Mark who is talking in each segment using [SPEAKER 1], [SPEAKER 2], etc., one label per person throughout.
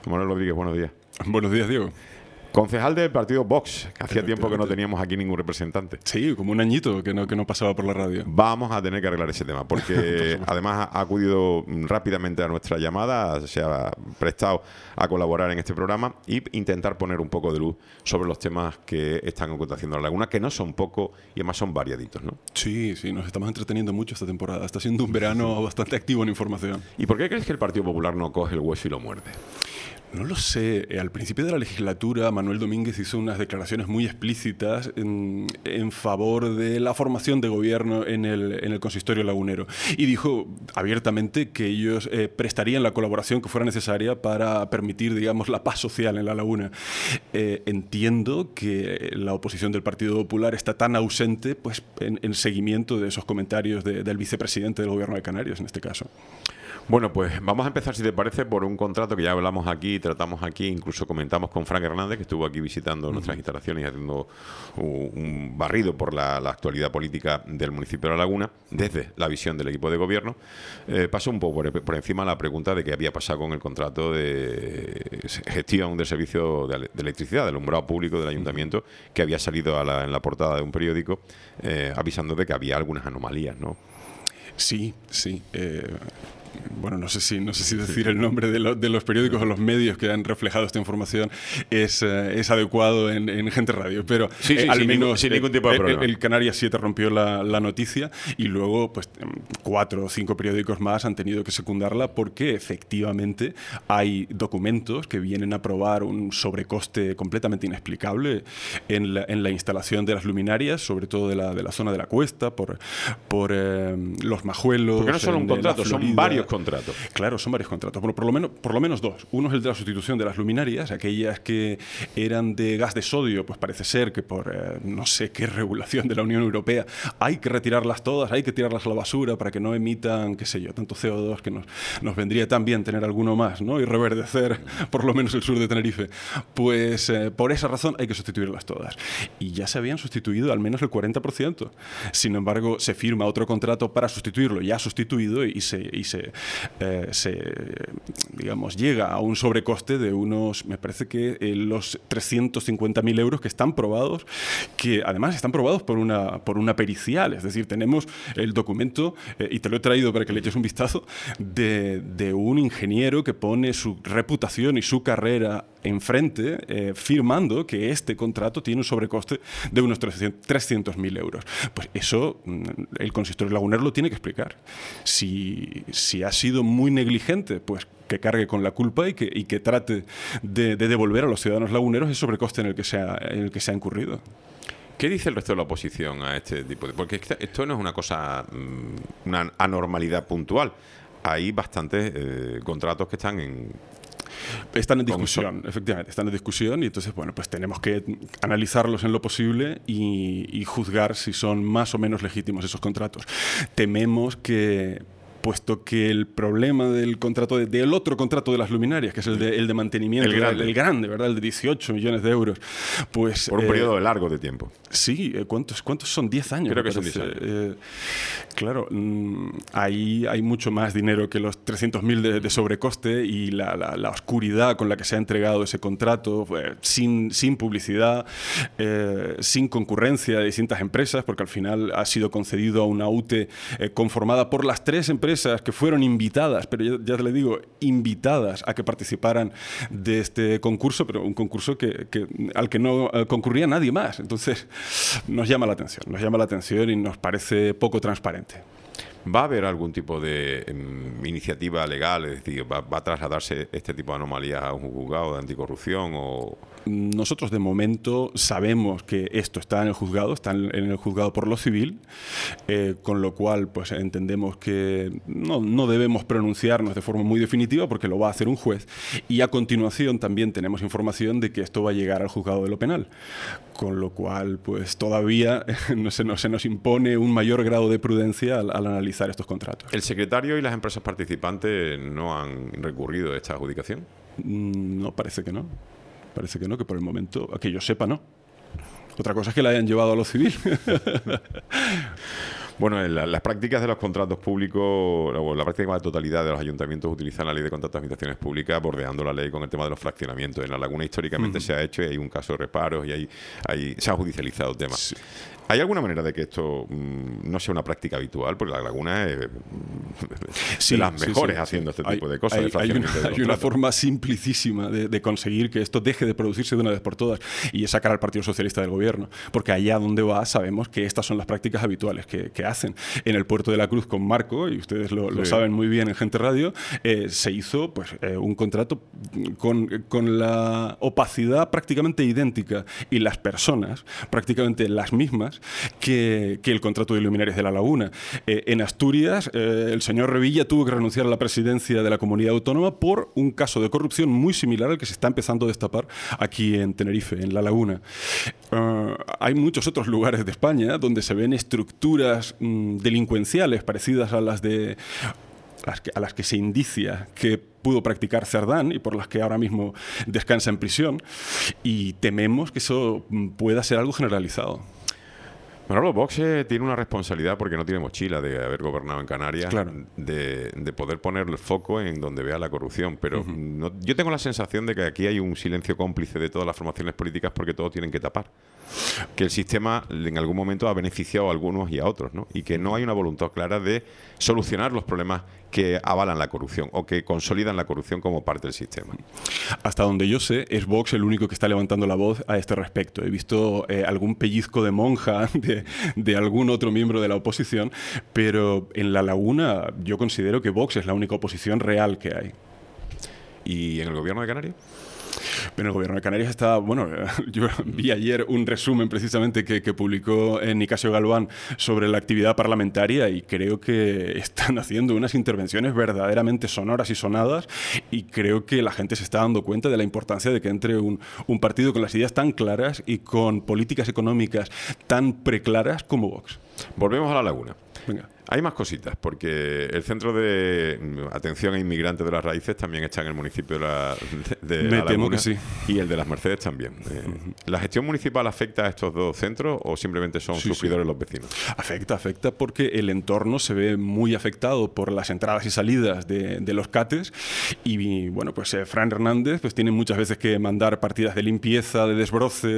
[SPEAKER 1] Manuel Rodríguez, buenos días.
[SPEAKER 2] Buenos días, Diego.
[SPEAKER 1] Concejal del partido Vox, que hacía tiempo que no teníamos aquí ningún representante.
[SPEAKER 2] Sí, como un añito que no pasaba por la radio.
[SPEAKER 1] Vamos a tener que arreglar ese tema, porque además ha acudido rápidamente a nuestra llamada, se ha prestado a colaborar en este programa e intentar poner un poco de luz sobre los temas que están aconteciendo en la Laguna, que no son pocos y además son variaditos, ¿no?
[SPEAKER 2] Sí, nos estamos entreteniendo mucho esta temporada. Está siendo un verano bastante activo en información.
[SPEAKER 1] ¿Y por qué crees que el Partido Popular no coge el hueso y lo muerde?
[SPEAKER 2] No lo sé. Al principio de la legislatura, Manuel Domínguez hizo unas declaraciones muy explícitas en favor de la formación de gobierno en el consistorio lagunero. Y dijo abiertamente que ellos prestarían la colaboración que fuera necesaria para permitir, digamos, la paz social en la laguna. Entiendo que la oposición del Partido Popular está tan ausente pues, en seguimiento de esos comentarios del vicepresidente del Gobierno de Canarias, en este caso.
[SPEAKER 1] Bueno, pues vamos a empezar, si te parece, por un contrato que ya hablamos aquí, tratamos aquí, incluso comentamos con Frank Hernández, que estuvo aquí visitando nuestras instalaciones y haciendo un barrido por la actualidad política del municipio de La Laguna, desde la visión del equipo de gobierno. Pasó un poco por encima la pregunta de qué había pasado con el contrato de gestión del servicio de electricidad, del alumbrado público del ayuntamiento, que había salido en la portada de un periódico, avisando de que había algunas anomalías, ¿no?
[SPEAKER 2] Sí. Bueno, no sé si decir el nombre de los periódicos o los medios que han reflejado esta información es adecuado en Gente Radio, pero
[SPEAKER 1] sí,
[SPEAKER 2] al menos
[SPEAKER 1] sin ningún tipo de problema.
[SPEAKER 2] El Canarias 7 rompió la noticia y luego pues 4 o 5 periódicos más han tenido que secundarla porque efectivamente hay documentos que vienen a probar un sobrecoste completamente inexplicable en la instalación de las luminarias, sobre todo de la zona de la cuesta, por los majuelos.
[SPEAKER 1] Porque no es solo un contrato, son varios contratos.
[SPEAKER 2] Claro, son varios contratos. Bueno, por lo menos 2. Uno es el de la sustitución de las luminarias, aquellas que eran de gas de sodio, pues parece ser que por no sé qué regulación de la Unión Europea hay que retirarlas todas, hay que tirarlas a la basura para que no emitan, qué sé yo, tanto CO2 que nos vendría tan bien tener alguno más, ¿no? Y reverdecer por lo menos el sur de Tenerife. Pues por esa razón hay que sustituirlas todas. Y ya se habían sustituido al menos el 40%. Sin embargo, se firma otro contrato para sustituirlo, ya sustituido, y se digamos, llega a un sobrecoste de unos, me parece que los 350.000 euros que están probados, que además están probados por una pericial, es decir, tenemos el documento, y te lo he traído para que le eches un vistazo, de un ingeniero que pone su reputación y su carrera enfrente, firmando que este contrato tiene un sobrecoste de unos 300.000 euros. Pues eso el consistorio lagunero lo tiene que explicar. Si ha sido muy negligente, pues que cargue con la culpa y que trate de devolver a los ciudadanos laguneros ese sobrecoste en el que se ha incurrido.
[SPEAKER 1] ¿Qué dice el resto de la oposición a este tipo de...? Porque esto no es una cosa, una anormalidad puntual. Hay bastantes contratos que están
[SPEAKER 2] en discusión, efectivamente, están en discusión y entonces, bueno, pues tenemos que analizarlos en lo posible y juzgar si son más o menos legítimos esos contratos. Tememos que, puesto que el problema del contrato del otro contrato de las luminarias, que es el de mantenimiento, el grande, ¿verdad? El de 18 millones de euros, pues...
[SPEAKER 1] Por un periodo largo de tiempo.
[SPEAKER 2] Sí, ¿cuántos son? 10 años.
[SPEAKER 1] Creo que son 10 años.
[SPEAKER 2] Claro, hay mucho más dinero que los 300.000 de sobrecoste y la oscuridad con la que se ha entregado ese contrato, sin publicidad, sin concurrencia de distintas empresas, porque al final ha sido concedido a una UTE conformada por las 3 empresas que fueron invitadas, pero ya le digo, invitadas a que participaran de este concurso, pero un concurso al que no concurría nadie más. Entonces, nos llama la atención y nos parece poco transparente.
[SPEAKER 1] ¿Va a haber algún tipo de iniciativa legal? Es decir, ¿va a trasladarse este tipo de anomalías a un juzgado de anticorrupción o...?
[SPEAKER 2] Nosotros de momento sabemos que esto está en el juzgado, está en el juzgado por lo civil, con lo cual pues entendemos que no debemos pronunciarnos de forma muy definitiva porque lo va a hacer un juez, y a continuación también tenemos información de que esto va a llegar al juzgado de lo penal, con lo cual pues todavía se nos impone un mayor grado de prudencia al analizar estos contratos.
[SPEAKER 1] ¿El secretario y las empresas participantes no han recurrido a esta adjudicación?
[SPEAKER 2] No, parece que no. Parece que no, que por el momento, a que yo sepa, no. Otra cosa es que la hayan llevado a lo civil.
[SPEAKER 1] Bueno, las prácticas de los contratos públicos, o la práctica de la totalidad de los ayuntamientos utilizan la ley de contratos de administraciones públicas, bordeando la ley con el tema de los fraccionamientos. En La Laguna históricamente se ha hecho y hay un caso de reparos y se ha judicializado el tema. Sí. ¿Hay alguna manera de que esto no sea una práctica habitual? Porque La Laguna es de las mejores haciendo este tipo de cosas.
[SPEAKER 2] Hay una forma simplicísima de conseguir que esto deje de producirse de una vez por todas, y es sacar al Partido Socialista del gobierno. Porque allá donde va sabemos que estas son las prácticas habituales que hacen. En el Puerto de la Cruz con Marco, y ustedes lo saben muy bien en Gente Radio, se hizo un contrato con la opacidad prácticamente idéntica y las personas prácticamente las mismas que el contrato de Luminarias de La Laguna. En Asturias, el señor Revilla tuvo que renunciar a la presidencia de la comunidad autónoma por un caso de corrupción muy similar al que se está empezando a destapar aquí en Tenerife, en La Laguna. Hay muchos otros lugares de España donde se ven estructuras delincuenciales parecidas a las que se indicia que pudo practicar Cerdán y por las que ahora mismo descansa en prisión, y tememos que eso pueda ser algo generalizado.
[SPEAKER 1] Manolo, Vox tiene una responsabilidad porque no tiene mochila de haber gobernado en Canarias, claro, de poder poner el foco en donde vea la corrupción, pero yo tengo la sensación de que aquí hay un silencio cómplice de todas las formaciones políticas porque todos tienen que tapar. Que el sistema en algún momento ha beneficiado a algunos y a otros, ¿no? Y que no hay una voluntad clara de solucionar los problemas que avalan la corrupción o que consolidan la corrupción como parte del sistema.
[SPEAKER 2] Hasta donde yo sé, es Vox el único que está levantando la voz a este respecto. He visto algún pellizco de monja de algún otro miembro de la oposición, pero en La Laguna yo considero que Vox es la única oposición real que hay.
[SPEAKER 1] ¿Y en el gobierno de Canarias?
[SPEAKER 2] En el gobierno de Canarias está, yo vi ayer un resumen precisamente que publicó Nicasio Galván sobre la actividad parlamentaria, y creo que están haciendo unas intervenciones verdaderamente sonoras y sonadas, y creo que la gente se está dando cuenta de la importancia de que entre un partido con las ideas tan claras y con políticas económicas tan preclaras como Vox.
[SPEAKER 1] Volvemos a La Laguna.
[SPEAKER 2] Venga.
[SPEAKER 1] Hay más cositas, porque el Centro de Atención a Inmigrantes de las Raíces también está en el municipio de La Laguna,
[SPEAKER 2] que sí.
[SPEAKER 1] Y el de Las Mercedes también. ¿La gestión municipal afecta a estos dos centros o simplemente son sufridores los vecinos?
[SPEAKER 2] Afecta porque el entorno se ve muy afectado por las entradas y salidas de los CATES, y Fran Hernández tiene muchas veces que mandar partidas de limpieza, de desbroce,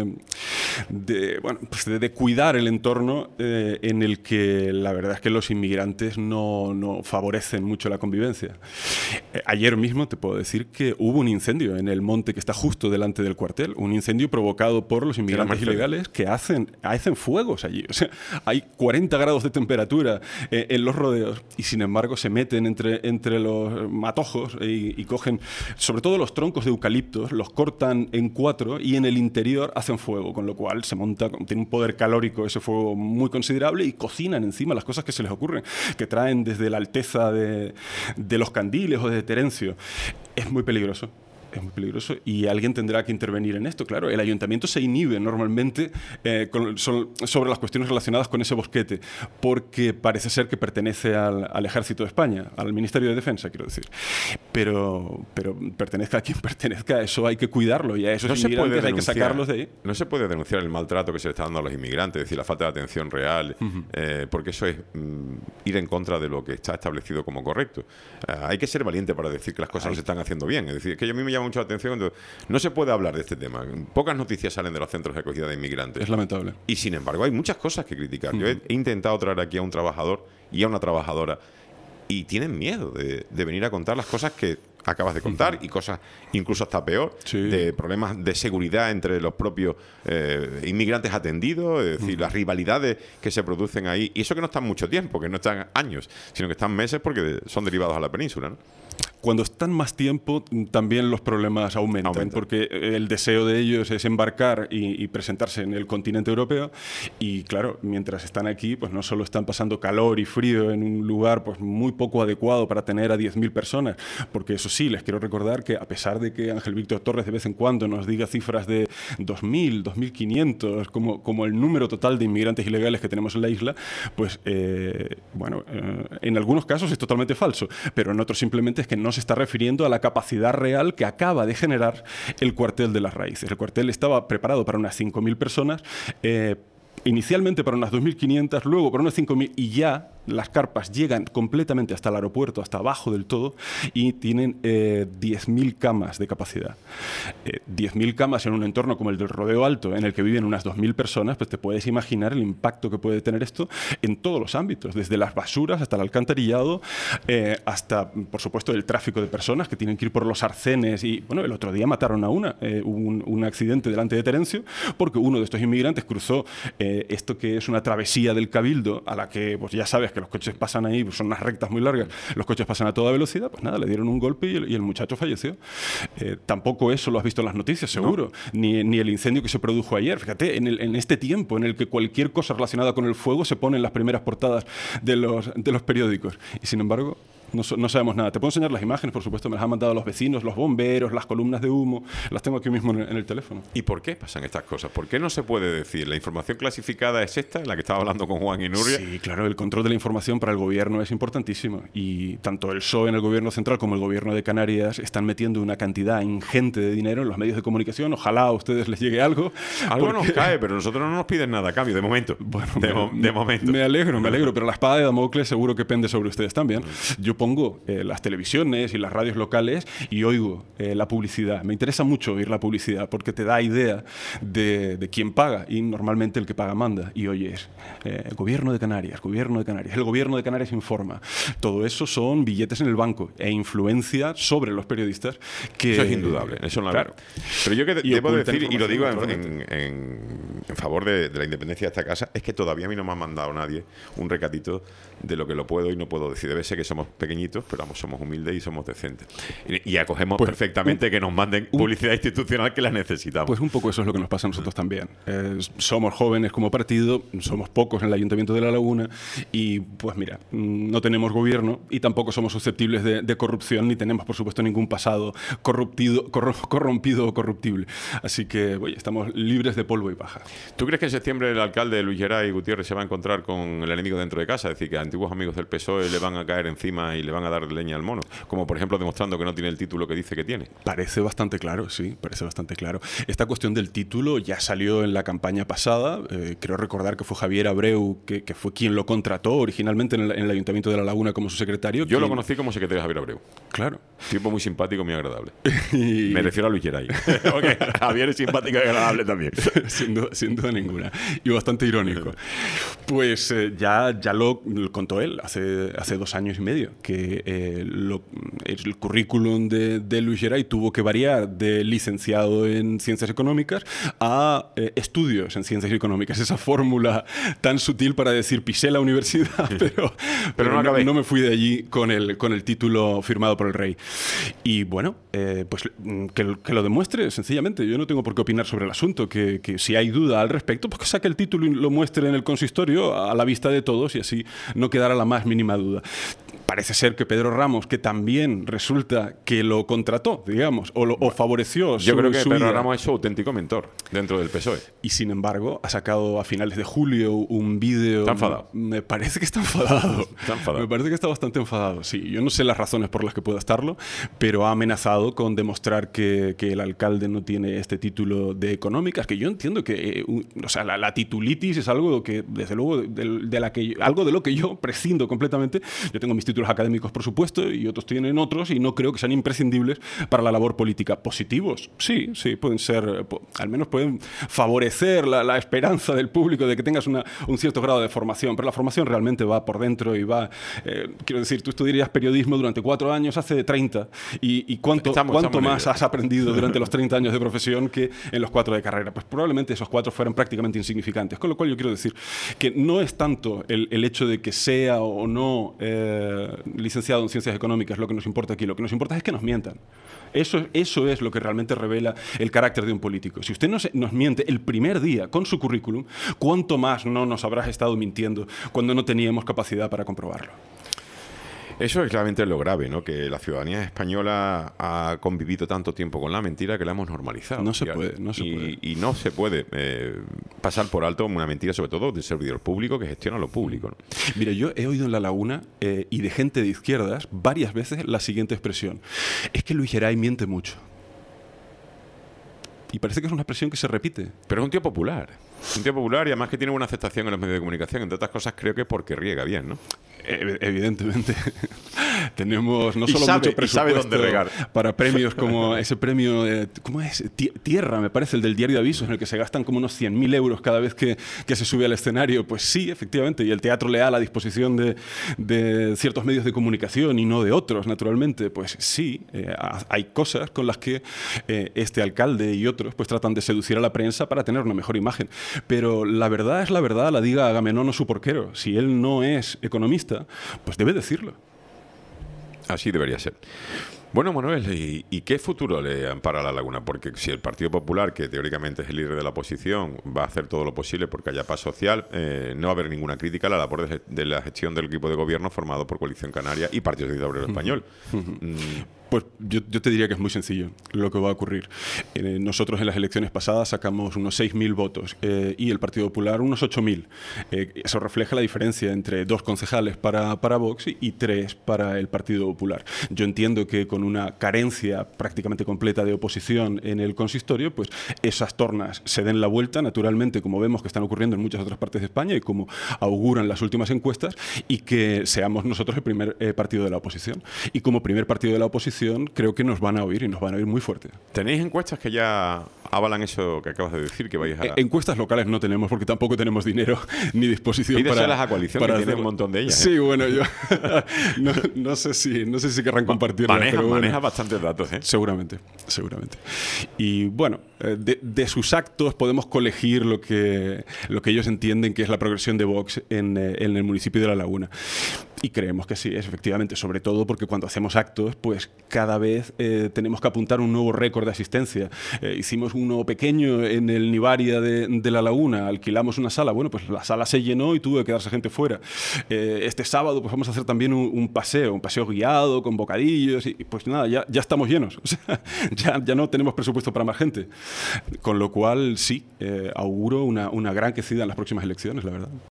[SPEAKER 2] de cuidar el entorno en el que la verdad es que los inmigrantes no favorecen mucho la convivencia. Ayer mismo te puedo decir que hubo un incendio en el monte que está justo delante del cuartel, un incendio provocado por los inmigrantes ilegales que hacen fuegos allí. O sea, hay 40 grados de temperatura en los rodeos, y sin embargo se meten entre los matojos y cogen sobre todo los troncos de eucaliptos, los cortan en 4 y en el interior hacen fuego, con lo cual tiene un poder calórico ese fuego muy considerable, y cocinan encima las cosas que se les ocurren, que traen desde la Alteza de los Candiles o de Terencio. Es muy peligroso. Y alguien tendrá que intervenir en esto. Claro, el ayuntamiento se inhibe normalmente sobre las cuestiones relacionadas con ese bosquete, porque parece ser que pertenece al Ejército de España, al Ministerio de Defensa, quiero decir. Pero pertenezca a quien pertenezca, eso hay que cuidarlo, y a esos inmigrantes hay que sacarlos de ahí.
[SPEAKER 1] No se puede denunciar el maltrato que se le está dando a los inmigrantes, es decir, la falta de atención real, porque eso es ir en contra de lo que está establecido como correcto. Hay que ser valiente para decir que las cosas no se están haciendo bien. Es decir, que a mí me llama mucho la atención. Entonces, no se puede hablar de este tema. Pocas noticias salen de los centros de acogida de inmigrantes.
[SPEAKER 2] Es lamentable.
[SPEAKER 1] Y sin embargo, hay muchas cosas que criticar. Yo he intentado traer aquí a un trabajador y a una trabajadora, y tienen miedo de venir a contar las cosas que acabas de contar, y cosas incluso hasta peor, de problemas de seguridad entre los propios inmigrantes atendidos, es decir, las rivalidades que se producen ahí, y eso que no están mucho tiempo, que no están años, sino que están meses porque son derivados a la península, ¿no?
[SPEAKER 2] Cuando están más tiempo, también los problemas aumentan, porque el deseo de ellos es embarcar y presentarse en el continente europeo, y claro, mientras están aquí, pues no solo están pasando calor y frío en un lugar pues muy poco adecuado para tener a 10.000 personas, porque eso sí, les quiero recordar que a pesar de que Ángel Víctor Torres de vez en cuando nos diga cifras de 2.000, 2.500, como el número total de inmigrantes ilegales que tenemos en la isla, pues en algunos casos es totalmente falso, pero en otros simplemente es que no se está refiriendo a la capacidad real que acaba de generar el cuartel de Las Raíces. El cuartel estaba preparado para unas 5.000 personas, inicialmente para unas 2.500, luego para unas 5.000 y ya las carpas llegan completamente hasta el aeropuerto, hasta abajo del todo, y tienen 10.000 camas de capacidad. 10.000 camas en un entorno como el del Rodeo Alto, en el que viven unas 2.000 personas, pues te puedes imaginar el impacto que puede tener esto en todos los ámbitos, desde las basuras hasta el alcantarillado, hasta, por supuesto, el tráfico de personas que tienen que ir por los arcenes. Y bueno, el otro día mataron a hubo un accidente delante de Terencio porque uno de estos inmigrantes cruzó esto que es una travesía del Cabildo, a la que pues ya sabes que los coches pasan ahí, pues son unas rectas muy largas, los coches pasan a toda velocidad, pues nada, le dieron un golpe y el muchacho falleció. Tampoco eso lo has visto en las noticias, seguro, no. ni el incendio que se produjo ayer. Fíjate, en este tiempo en el que cualquier cosa relacionada con el fuego se pone en las primeras portadas de los periódicos. Y sin embargo, no sabemos nada. Te puedo enseñar las imágenes, por supuesto, me las han mandado los vecinos, los bomberos, las columnas de humo, las tengo aquí mismo en el teléfono.
[SPEAKER 1] ¿Y por qué pasan estas cosas? ¿Por qué no se puede decir? ¿La información clasificada es esta, la que estaba hablando con Juan y Nuria?
[SPEAKER 2] Sí, claro, el control de la información para el gobierno es importantísimo y tanto el PSOE en el gobierno central como el gobierno de Canarias están metiendo una cantidad ingente de dinero en los medios de comunicación. Ojalá a ustedes les llegue algo.
[SPEAKER 1] Algo nos cae, pero nosotros no nos piden nada a cambio, de momento.
[SPEAKER 2] Bueno,
[SPEAKER 1] de momento.
[SPEAKER 2] Me alegro, pero la espada de Damocles seguro que pende sobre ustedes también. Yo pongo las televisiones y las radios locales y oigo la publicidad. Me interesa mucho oír la publicidad porque te da idea de quién paga y normalmente el que paga manda. Y oyes, gobierno de Canarias, el gobierno de Canarias informa. Todo eso son billetes en el banco e influencia sobre los periodistas.
[SPEAKER 1] Eso es indudable, eso no. Claro. Pero yo que debo decir, y lo digo en favor de la independencia de esta casa, es que todavía a mí no me ha mandado nadie un recadito de lo que lo puedo y no puedo decir. Debe ser que somos pequeñitos, pero vamos, somos humildes y somos decentes. Y acogemos perfectamente que nos manden publicidad institucional que la necesitamos.
[SPEAKER 2] Pues un poco eso es lo que nos pasa a nosotros también. Somos jóvenes como partido, somos pocos en el Ayuntamiento de La Laguna y pues mira, no tenemos gobierno y tampoco somos susceptibles de corrupción ni tenemos por supuesto ningún pasado corrompido o corruptible. Así que oye, estamos libres de polvo y paja.
[SPEAKER 1] ¿Tú crees que en septiembre el alcalde Luis Geray Gutiérrez se va a encontrar con el enemigo dentro de casa? Es decir, que antiguos amigos del PSOE le van a caer encima y le van a dar leña al mono, como por ejemplo demostrando que no tiene el título que dice que tiene.
[SPEAKER 2] Parece bastante claro, sí, parece bastante claro. Esta cuestión del título ya salió en la campaña pasada. Creo recordar que fue Javier Abreu que fue quien lo contrató originalmente en el Ayuntamiento de La Laguna como su secretario.
[SPEAKER 1] Yo lo conocí como secretario de Javier Abreu.
[SPEAKER 2] Claro.
[SPEAKER 1] Tipo muy simpático, muy agradable. Me refiero a Luis Geray. Okay. Javier es simpático y agradable también.
[SPEAKER 2] sin duda ninguna. Y bastante irónico. Pues ya lo contó él hace 2 años y medio, que el currículum de Luis Geray tuvo que variar de licenciado en Ciencias Económicas a estudios en Ciencias Económicas. Esa fórmula tan sutil para decir pisé la universidad, pero no me fui de allí con el título firmado por el rey. Y bueno, pues que lo demuestre sencillamente. Yo no tengo por qué opinar sobre el asunto, que si hay duda al respecto, pues que saque el título y lo muestre en el consistorio a la vista de todos y así no quedará la más mínima duda. Parece ser que Pedro Ramos, que también resulta que lo contrató, digamos, o favoreció
[SPEAKER 1] Yo creo que Pedro Ramos es su auténtico mentor dentro del PSOE.
[SPEAKER 2] Y sin embargo, ha sacado a finales de julio un vídeo...
[SPEAKER 1] ¿Está enfadado?
[SPEAKER 2] Me parece que está enfadado.
[SPEAKER 1] Está enfadado.
[SPEAKER 2] Me parece que está bastante enfadado, sí. Yo no sé las razones por las que pueda estarlo, pero ha amenazado con demostrar que el alcalde no tiene este título de económicas, que yo entiendo que la titulitis es algo que, desde luego, algo de lo que yo prescindo completamente. Yo tengo mis títulos académicos, por supuesto, y otros tienen otros, y no creo que sean imprescindibles para la labor política. ¿Positivos? Sí, pueden ser, al menos pueden favorecer la esperanza del público de que tengas un cierto grado de formación, pero la formación realmente va por dentro y va, quiero decir, tú estudiarías periodismo durante 4 años, hace 30, y ¿cuánto más has aprendido durante los 30 años de profesión que en los 4 de carrera? Pues probablemente esos 4 fueran prácticamente insignificantes, con lo cual yo quiero decir que no es tanto el hecho de que sea o no licenciado en Ciencias Económicas lo que nos importa aquí. Lo que nos importa es que nos mientan. Eso es lo que realmente revela el carácter de un político. Si usted nos miente el primer día con su currículum, ¿cuánto más no nos habrás estado mintiendo cuando no teníamos capacidad para comprobarlo?
[SPEAKER 1] Eso es realmente lo grave, ¿no? Que la ciudadanía española ha convivido tanto tiempo con la mentira que la hemos normalizado.
[SPEAKER 2] No se puede.
[SPEAKER 1] Y no se puede pasar por alto una mentira, sobre todo del servidor público que gestiona lo público, ¿no?
[SPEAKER 2] Mira, yo he oído en La Laguna y de gente de izquierdas varias veces la siguiente expresión. Es que Luis Geray miente mucho. Y parece que es una expresión que se repite.
[SPEAKER 1] Pero es un tío popular. Un tío popular y además que tiene buena aceptación en los medios de comunicación. Entre otras cosas, creo que porque riega bien, ¿no?
[SPEAKER 2] Evidentemente. Tenemos no solo
[SPEAKER 1] sabe,
[SPEAKER 2] mucho presupuesto
[SPEAKER 1] dónde regar
[SPEAKER 2] para premios como ese premio, ¿cómo es? Tierra, me parece, el del Diario de Avisos, en el que se gastan como unos 100.000 euros cada vez que se sube al escenario. Pues sí, efectivamente, y el teatro leal a disposición de ciertos medios de comunicación y no de otros, naturalmente. Pues sí, hay cosas con las que este alcalde y otros pues tratan de seducir a la prensa para tener una mejor imagen. Pero la verdad es la verdad, la diga Agamenón o su porquero. Si él no es economista, pues debe decirlo.
[SPEAKER 1] Así debería ser. Bueno, Manuel, ¿y qué futuro le ampara a La Laguna? Porque si el Partido Popular, que teóricamente es el líder de la oposición, va a hacer todo lo posible porque haya paz social, no va a haber ninguna crítica a la labor de la gestión del equipo de gobierno formado por Coalición Canaria y Partido Socialista Obrero Español.
[SPEAKER 2] Pues yo te diría que es muy sencillo lo que va a ocurrir. Nosotros en las elecciones pasadas sacamos unos 6.000 votos y el Partido Popular unos 8.000. Eso refleja la diferencia entre 2 concejales para Vox y 3 para el Partido Popular. Yo entiendo que con una carencia prácticamente completa de oposición en el consistorio, pues esas tornas se den la vuelta, naturalmente, como vemos que están ocurriendo en muchas otras partes de España y como auguran las últimas encuestas, y que seamos nosotros el primer partido de la oposición. Y como primer partido de la oposición, creo que nos van a oír y nos van a oír muy fuerte.
[SPEAKER 1] ¿Tenéis encuestas que ya avalan eso que acabas de decir? Que vais a...
[SPEAKER 2] Encuestas locales no tenemos porque tampoco tenemos dinero ni disposición
[SPEAKER 1] Pídeselas a Coalición, que tiene un montón de ellas.
[SPEAKER 2] Sí, bueno, yo no sé si querrán compartirlas.
[SPEAKER 1] Maneja bastantes datos, ¿eh?
[SPEAKER 2] Seguramente. Y bueno, de sus actos podemos colegir lo que ellos entienden que es la progresión de Vox en el municipio de La Laguna. Y creemos que sí, es efectivamente, sobre todo porque cuando hacemos actos, pues cada vez tenemos que apuntar un nuevo récord de asistencia. Hicimos uno pequeño en el Nivaria de La Laguna, alquilamos una sala, bueno, pues la sala se llenó y tuvo que quedarse gente fuera. Este sábado pues vamos a hacer también un paseo guiado con bocadillos y pues nada, ya estamos llenos. O sea, ya no tenemos presupuesto para más gente. Con lo cual, sí, auguro una gran crecida en las próximas elecciones, la verdad.